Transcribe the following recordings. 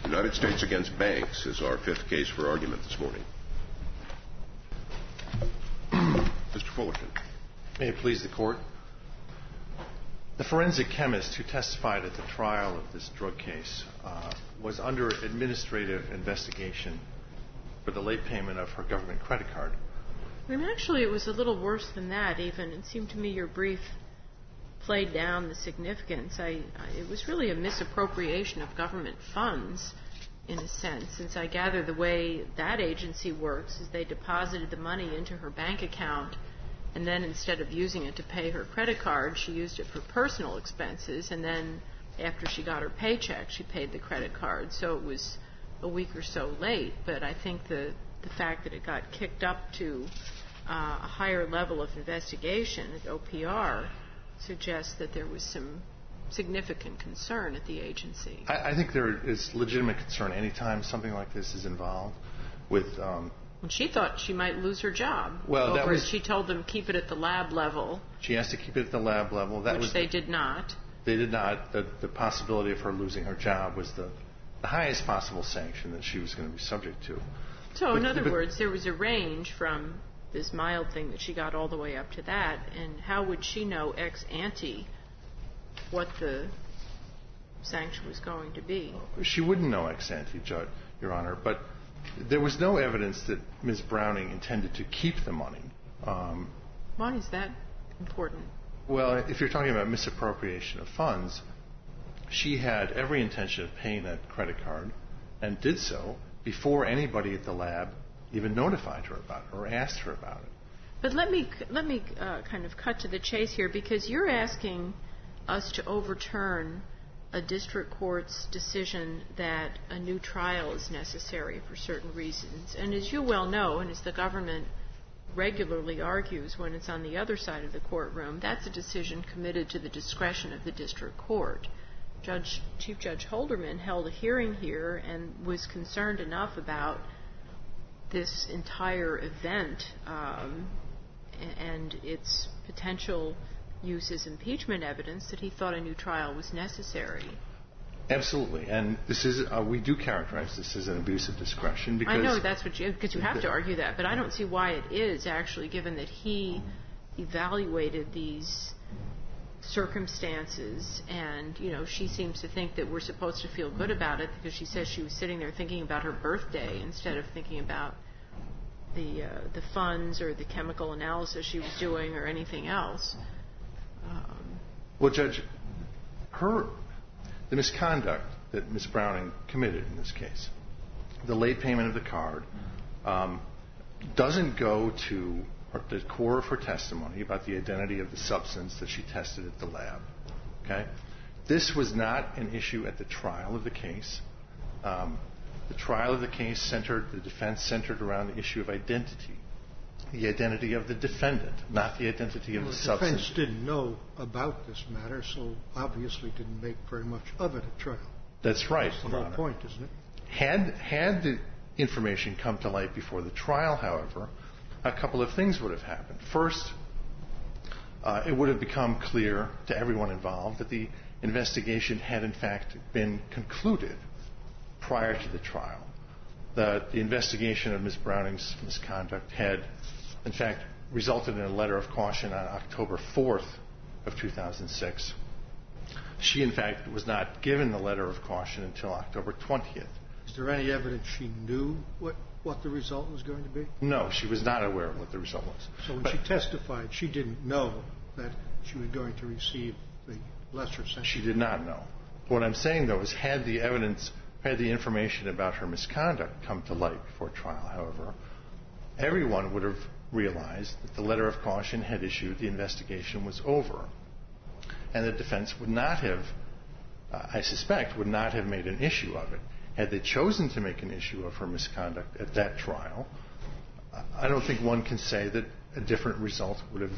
United States against Banks is our fifth case for argument this morning. Mr. Fullerton. May it please the Court. The forensic chemist who testified at the trial of this drug case was under administrative investigation for the late payment of her government credit card. And actually, it was a little worse than that, even. It seemed to me your brief played down the significance. It was really a misappropriation of government funds, in a sense, since I gather the way that agency works is they deposited the money into her bank account, and then instead of using it to pay her credit card, she used it for personal expenses, and then after she got her paycheck, she paid the credit card. So it was a week or so late, but I think the fact that it got kicked up to a higher level of investigation at OPR suggests that there was some significant concern at the agency. I think there is legitimate concern any time something like this is involved with... And she thought she might lose her job. Well, that was... She told them keep it at the lab level. She asked to keep it at the lab level. Which they did not. They did not. The possibility of her losing her job was the highest possible sanction that she was going to be subject to. So, in other words, there was a range from this mild thing that she got all the way up to that, and how would she know ex ante what the sanction was going to be? She wouldn't know ex ante, Your Honor, but there was no evidence that Ms. Browning intended to keep the money. Why is that important? Well, if you're talking about misappropriation of funds, she had every intention of paying that credit card and did so before anybody at the lab even notified her about it or asked her about it. But let me kind of cut to the chase here, because you're asking us to overturn a district court's decision that a new trial is necessary for certain reasons. And as you well know, and as the government regularly argues when it's on the other side of the courtroom, that's a decision committed to the discretion of the district court. Chief Judge Holderman held a hearing here and was concerned enough about this entire event and its potential use as impeachment evidence that he thought a new trial was necessary. Absolutely, and this is we do characterize this as an abuse of discretion because I know that's what because you have to argue that, but I don't see why it is actually, given that he evaluated these circumstances, and she seems to think that we're supposed to feel good about it because she says she was sitting there thinking about her birthday instead of thinking about the funds or the chemical analysis she was doing or anything else. Well, Judge, the misconduct that Ms. Browning committed in this case, the late payment of the card, doesn't go to the core of her testimony about the identity of the substance that she tested at the lab. Okay? This was not an issue at the trial of the case. The trial of the case the defense centered around the issue of identity, the identity of the defendant, not the identity of the substance. The defense didn't know about this matter, so obviously didn't make very much of it at trial. That's right. That's the whole point, isn't it? Had the information come to light before the trial, however, a couple of things would have happened. First, it would have become clear to everyone involved that the investigation had in fact been concluded prior to the trial. That the investigation of Ms. Browning's misconduct had in fact resulted in a letter of caution on October 4th of 2006. She in fact was not given the letter of caution until October 20th. Is there any evidence she knew what the result was going to be? No, she was not aware of what the result was. So when she testified, she didn't know that she was going to receive the lesser sentence? She did not know. What I'm saying, though, is had the information about her misconduct come to light before trial, however, everyone would have realized that the letter of caution had issued, the investigation was over. And the defense would not have, I suspect, would not have made an issue of it. Had they chosen to make an issue of her misconduct at that trial, I don't think one can say that a different result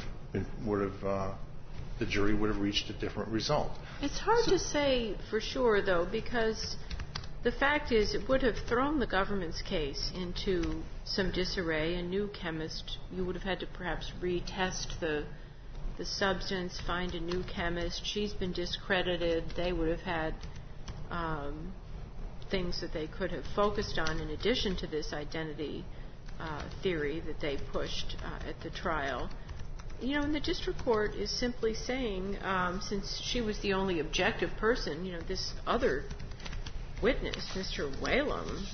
the jury would have reached a different result. It's hard to say for sure, though, because the fact is it would have thrown the government's case into some disarray. A new chemist, you would have had to perhaps retest the substance, find a new chemist. She's been discredited. They would have had things that they could have focused on in addition to this identity theory that they pushed at the trial. You know, and the district court is simply saying, since she was the only objective person, you know, this other witness, Mr. Whalum,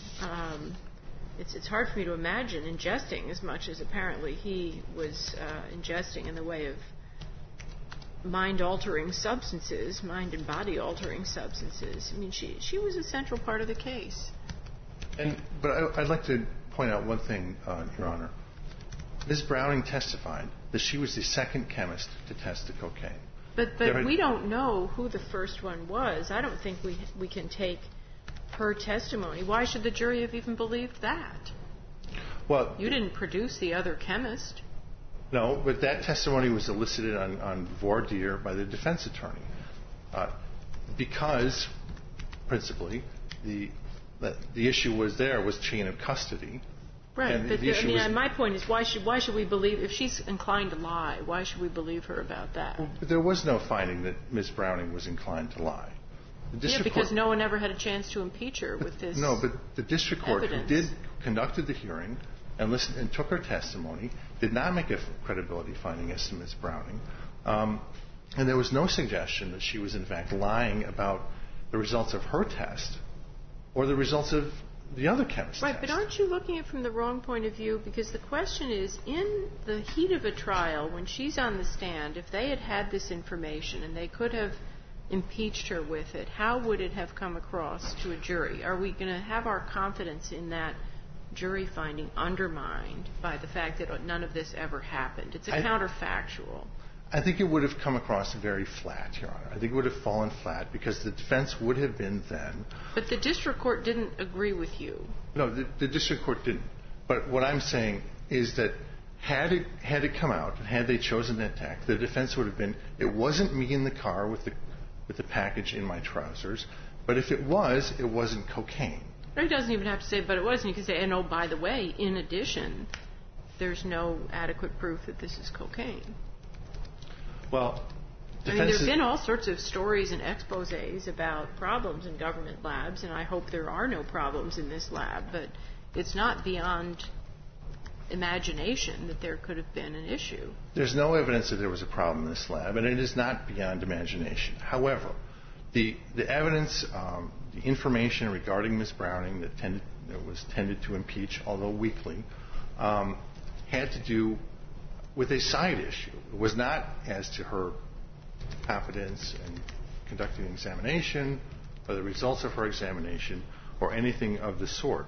it's hard for me to imagine ingesting as much as apparently he was ingesting in the way of mind-altering substances, mind and body-altering substances. I mean, she was a central part of the case. But I'd like to point out one thing, Your Honor. Ms. Browning testified that she was the second chemist to test the cocaine. But we don't know who the first one was. I don't think we can take her testimony. Why should the jury have even believed that? Well, you didn't produce the other chemist. No, but that testimony was elicited on voir dire by the defense attorney because, principally, the issue was chain of custody. Right, but my point is, why should we believe, if she's inclined to lie, why should we believe her about that? Well, there was no finding that Ms. Browning was inclined to lie. Because no one ever had a chance to impeach her with this. No, but the district court, who conducted the hearing and listened and took her testimony, did not make a credibility finding as to Ms. Browning, and there was no suggestion that she was in fact lying about the results of her test or the results of the other chemist's right, test. But aren't you looking at it from the wrong point of view? Because the question is, in the heat of a trial, when she's on the stand, if they had this information and they could have impeached her with it, how would it have come across to a jury? Are we going to have our confidence in that jury finding undermined by the fact that none of this ever happened? It's a counterfactual. I think it would have come across very flat, Your Honor. I think it would have fallen flat because the defense would have been then. But the district court didn't agree with you. No, the district court didn't. But what I'm saying is that had it come out and had they chosen that tack, the defense would have been, it wasn't me in the car with the package in my trousers, but if it was, it wasn't cocaine. He doesn't even have to say, but it wasn't. He can say, and oh, by the way, in addition, there's no adequate proof that this is cocaine. Well, there's been all sorts of stories and exposés about problems in government labs, and I hope there are no problems in this lab, but it's not beyond imagination that there could have been an issue. There's no evidence that there was a problem in this lab, and it is not beyond imagination. However, the evidence, the information regarding Ms. Browning that was tended to impeach, although weakly, had to do with a side issue. It was not as to her competence in conducting an examination or the results of her examination or anything of the sort.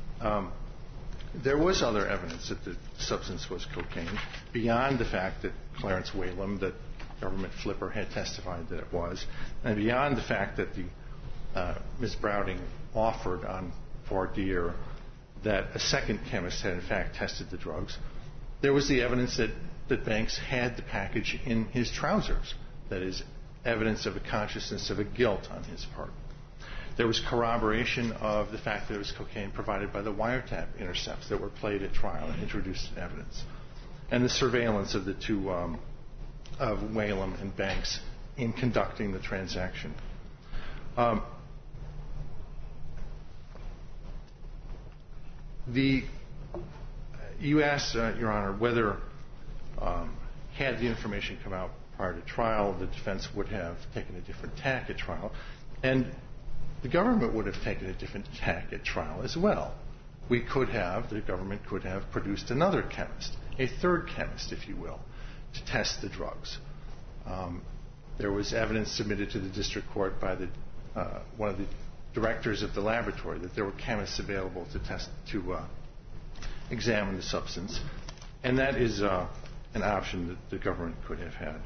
There was other evidence that the substance was cocaine beyond the fact that Clarence Whalum, that government flipper, had testified that it was, and beyond the fact that Ms. Browning offered on voir dire that a second chemist had in fact tested the drugs. There was the evidence that Banks had the package in his trousers. That is evidence of a consciousness of a guilt on his part. There was corroboration of the fact that it was cocaine provided by the wiretap intercepts that were played at trial and introduced in evidence. And the surveillance of the two, of Whalum and Banks, in conducting the transaction. You asked, Your Honor, whether had the information come out prior to trial, the defense would have taken a different tack at trial. And the government would have taken a different tack at trial as well. The government could have produced another chemist, a third chemist, if you will, to test the drugs. There was evidence submitted to the district court by one of the directors of the laboratory that there were chemists available to examine the substance, and that is an option that the government could have had.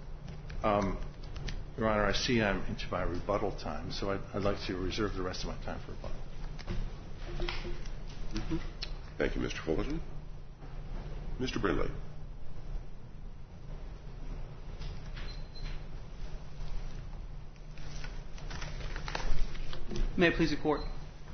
Your Honor, I see I'm into my rebuttal time, so I'd like to reserve the rest of my time for rebuttal. Mm-hmm. Thank you, Mr. Fullerton. Mr. Brindley. May it please the Court.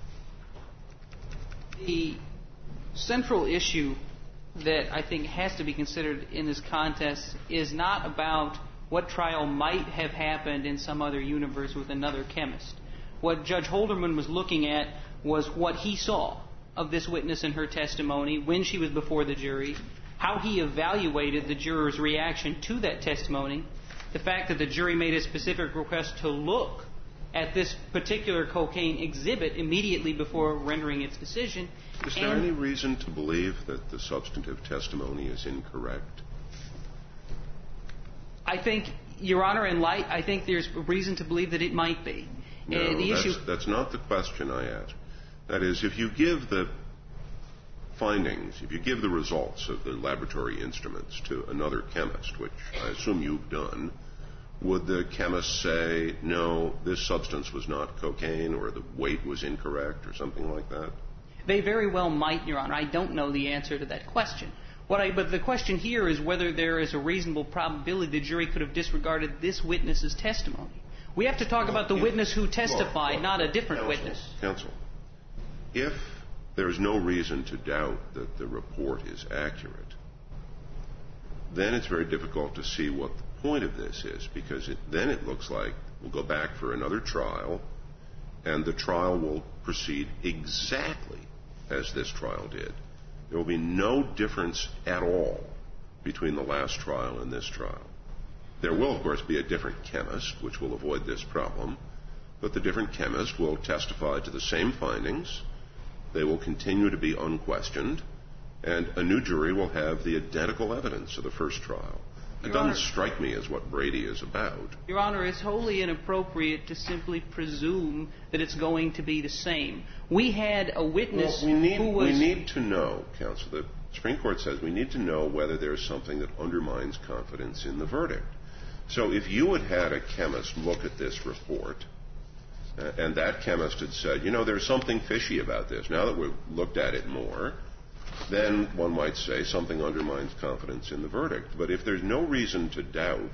The central issue that I think has to be considered in this contest is not about what trial might have happened in some other universe with another chemist. What Judge Holderman was looking at was what he saw of this witness and her testimony when she was before the jury, how he evaluated the juror's reaction to that testimony, the fact that the jury made a specific request to look at this particular cocaine exhibit immediately before rendering its decision. Is there any reason to believe that the substantive testimony is incorrect? I think, Your Honor, I think there's reason to believe that it might be. No, that's not the question I asked. That is, if you give the findings, if you give the results of the laboratory instruments to another chemist, which I assume you've done, would the chemist say, no, this substance was not cocaine, or the weight was incorrect, or something like that? They very well might, Your Honor. I don't know the answer to that question. But the question here is whether there is a reasonable probability the jury could have disregarded this witness's testimony. We have to talk about the witness who testified, not a different witness. Counsel, if there's no reason to doubt that the report is accurate, then it's very difficult to see what the point of this is, because then it looks like we'll go back for another trial, and the trial will proceed exactly as this trial did. There will be no difference at all between the last trial and this trial. There will, of course, be a different chemist, which will avoid this problem, but the different chemist will testify to the same findings. They will continue to be unquestioned, and a new jury will have the identical evidence of the first trial. It doesn't strike me as what Brady is about. Your Honor, it's wholly inappropriate to simply presume that it's going to be the same. We had a witness who was... We need to know, Counsel, the Supreme Court says we need to know whether there's something that undermines confidence in the verdict. So if you had had a chemist look at this report, and that chemist had said, you know, there's something fishy about this, now that we've looked at it more, then one might say something undermines confidence in the verdict. But if there's no reason to doubt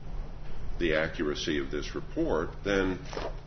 the accuracy of this report, then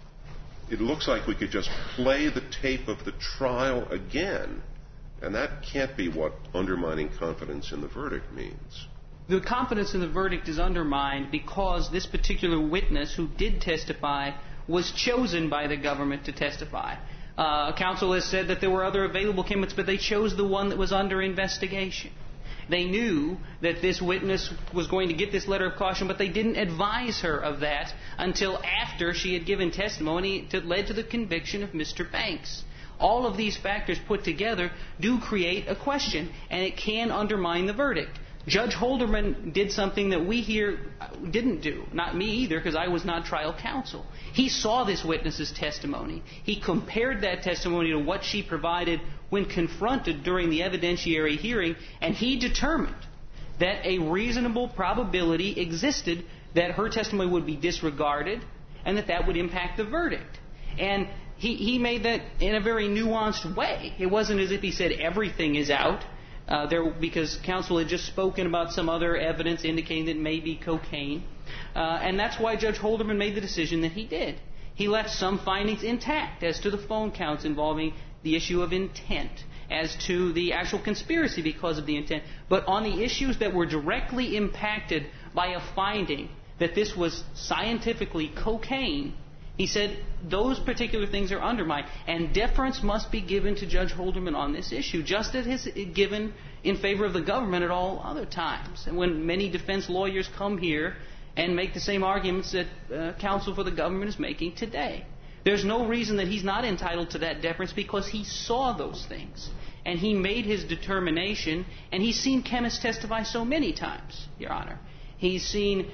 it looks like we could just play the tape of the trial again. And that can't be what undermining confidence in the verdict means. The confidence in the verdict is undermined because this particular witness who did testify was chosen by the government to testify. Counsel has said that there were other available chemists, but they chose the one that was under investigation. They knew that this witness was going to get this letter of caution, but they didn't advise her of that until after she had given testimony that led to the conviction of Mr. Banks. All of these factors put together do create a question, and it can undermine the verdict. Judge Holderman did something that we here didn't do. Not me either, because I was not trial counsel. He saw this witness's testimony. He compared that testimony to what she provided when confronted during the evidentiary hearing, and he determined that a reasonable probability existed that her testimony would be disregarded and that that would impact the verdict. And he made that in a very nuanced way. It wasn't as if he said everything is out. Because counsel had just spoken about some other evidence indicating that it may be cocaine. And that's why Judge Holderman made the decision that he did. He left some findings intact as to the phone counts involving the issue of intent, as to the actual conspiracy because of the intent. But on the issues that were directly impacted by a finding that this was scientifically cocaine, he said those particular things are undermined, and deference must be given to Judge Holderman on this issue, just as is given in favor of the government at all other times. And when many defense lawyers come here and make the same arguments that counsel for the government is making today, there's no reason that he's not entitled to that deference because he saw those things. And he made his determination, and he's seen chemists testify so many times, Your Honor. He's seen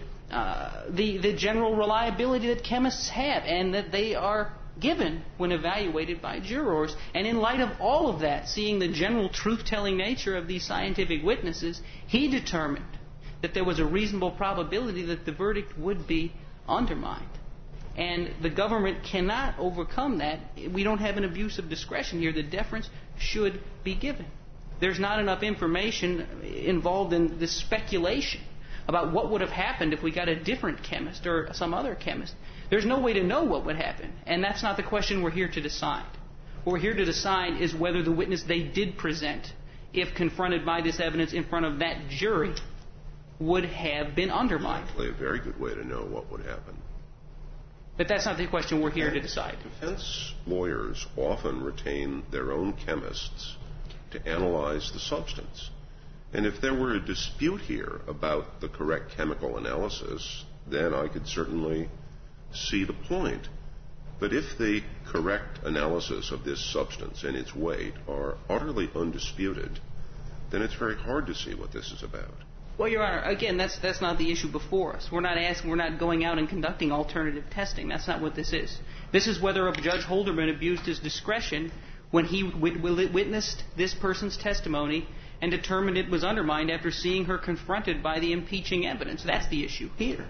the general reliability that chemists have and that they are given when evaluated by jurors. And in light of all of that, seeing the general truth-telling nature of these scientific witnesses, he determined that there was a reasonable probability that the verdict would be undermined. And the government cannot overcome that. We don't have an abuse of discretion here. The deference should be given. There's not enough information involved in this speculation about what would have happened if we got a different chemist or some other chemist. There's no way to know what would happen. And that's not the question we're here to decide. What we're here to decide is whether the witness they did present, if confronted by this evidence in front of that jury, would have been undermined. Actually, a very good way to know what would happen. But that's not the question we're here to decide. Defense lawyers often retain their own chemists to analyze the substance. And if there were a dispute here about the correct chemical analysis, then I could certainly see the point. But if the correct analysis of this substance and its weight are utterly undisputed, then it's very hard to see what this is about. Well, Your Honor, again, that's not the issue before us. We're not going out and conducting alternative testing. That's not what this is. This is whether Judge Holderman abused his discretion when he witnessed this person's testimony and determined it was undermined after seeing her confronted by the impeaching evidence. That's the issue here.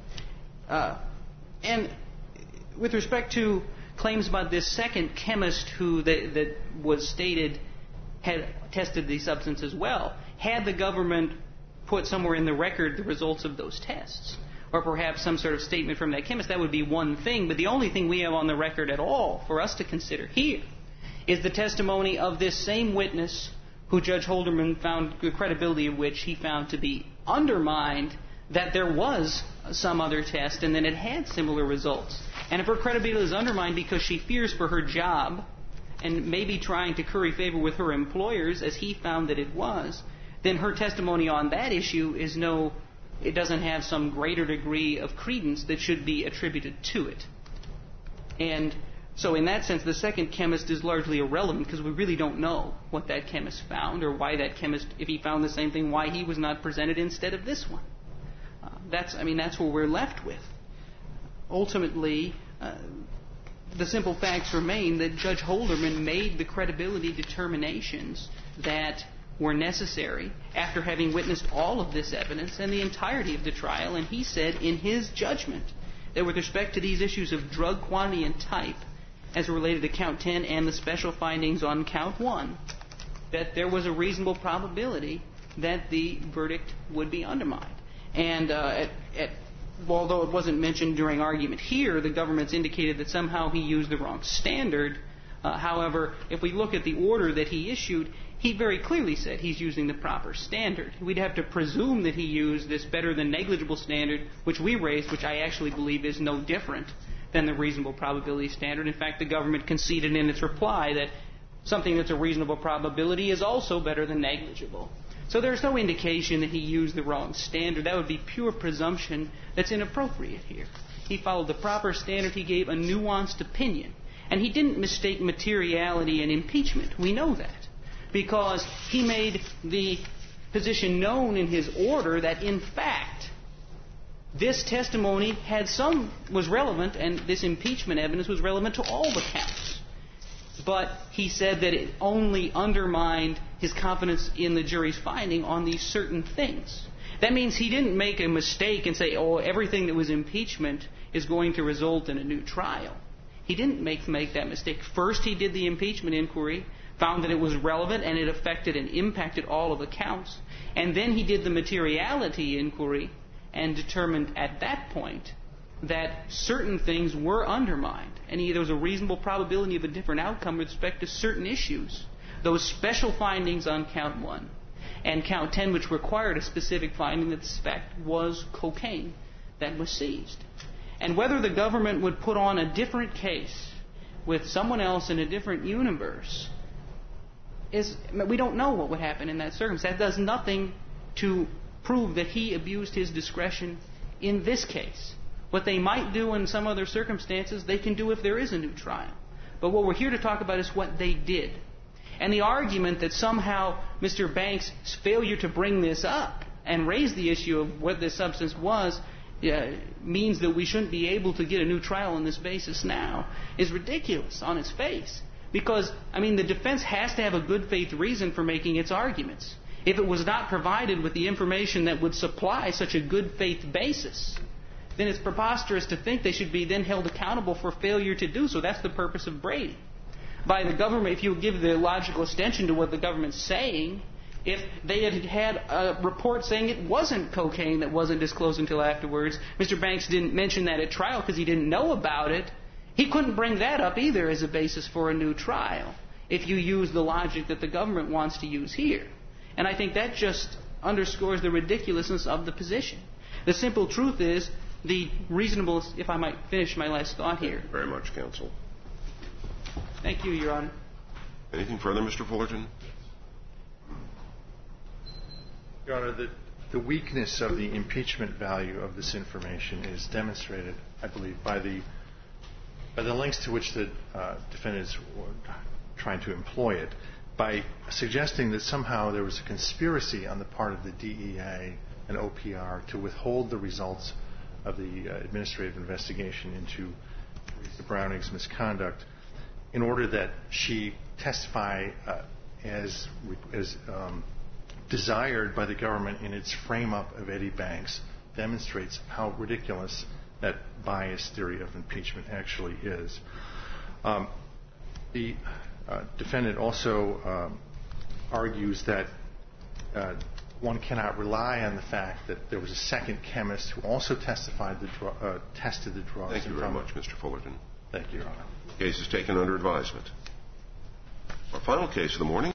And with respect to claims about this second chemist who that was stated had tested the substance as well, had the government put somewhere in the record the results of those tests, or perhaps some sort of statement from that chemist, that would be one thing. But the only thing we have on the record at all for us to consider here is the testimony of this same witness who Judge Holderman found the credibility of which he found to be undermined, that there was some other test and then it had similar results. And if her credibility is undermined because she fears for her job and maybe trying to curry favor with her employers, as he found that it was, then her testimony on that issue is it doesn't have some greater degree of credence that should be attributed to it. And so in that sense, the second chemist is largely irrelevant because we really don't know what that chemist found or why that chemist, if he found the same thing, why he was not presented instead of this one. That's what we're left with. Ultimately, the simple facts remain that Judge Holderman made the credibility determinations that were necessary after having witnessed all of this evidence and the entirety of the trial, and he said in his judgment that with respect to these issues of drug quantity and type as related to Count 10 and the special findings on Count 1, that there was a reasonable probability that the verdict would be undermined. And although it wasn't mentioned during argument here, the government's indicated that somehow he used the wrong standard. However, if we look at the order that he issued, he very clearly said he's using the proper standard. We'd have to presume that he used this better than negligible standard, which we raised, which I actually believe is no different than the reasonable probability standard. In fact, the government conceded in its reply that something that's a reasonable probability is also better than negligible. So there's no indication that he used the wrong standard. That would be pure presumption that's inappropriate here. He followed the proper standard. He gave a nuanced opinion. And he didn't mistake materiality and impeachment. We know that. Because he made the position known in his order that, in fact, this testimony was relevant, and this impeachment evidence was relevant to all the counts. But he said that it only undermined his confidence in the jury's finding on these certain things. That means he didn't make a mistake and say, everything that was impeachment is going to result in a new trial. He didn't make that mistake. First, he did the impeachment inquiry, found that it was relevant and it affected and impacted all of the counts. And then he did the materiality inquiry and determined at that point that certain things were undermined. And there was a reasonable probability of a different outcome with respect to certain issues. Those special findings on Count 1 and Count 10, which required a specific finding that the fact was cocaine that was seized. And whether the government would put on a different case with someone else in a different universe, we don't know what would happen in that circumstance. That does nothing to prove that he abused his discretion in this case. What they might do in some other circumstances, they can do if there is a new trial. But what we're here to talk about is what they did. And the argument that somehow Mr. Banks' failure to bring this up and raise the issue of what this substance was means that we shouldn't be able to get a new trial on this basis now is ridiculous on its face. Because, the defense has to have a good faith reason for making its arguments. If it was not provided with the information that would supply such a good faith basis, then it's preposterous to think they should be then held accountable for failure to do so. That's the purpose of Brady. By the government, if you give the logical extension to what the government's saying, if they had a report saying it wasn't cocaine that wasn't disclosed until afterwards, Mr. Banks didn't mention that at trial because he didn't know about it, he couldn't bring that up either as a basis for a new trial if you use the logic that the government wants to use here. And I think that just underscores the ridiculousness of the position. The simple truth is the reasonable, if I might finish my last thought here. Thank you very much, counsel. Thank you, Your Honor. Anything further, Mr. Fullerton? Your Honor, the weakness of the impeachment value of this information is demonstrated, I believe, by the lengths to which the defendants were trying to employ it, by suggesting that somehow there was a conspiracy on the part of the DEA and OPR to withhold the results of the administrative investigation into Teresa Browning's misconduct in order that she testify as desired by the government in its frame-up of Eddie Banks, demonstrates how ridiculous that biased theory of impeachment actually is. The defendant also argues that one cannot rely on the fact that there was a second chemist who also tested the drugs. Thank you very much, Mr. Fullerton. Thank you, Your Honor. The case is taken under advisement. Our final case of the morning.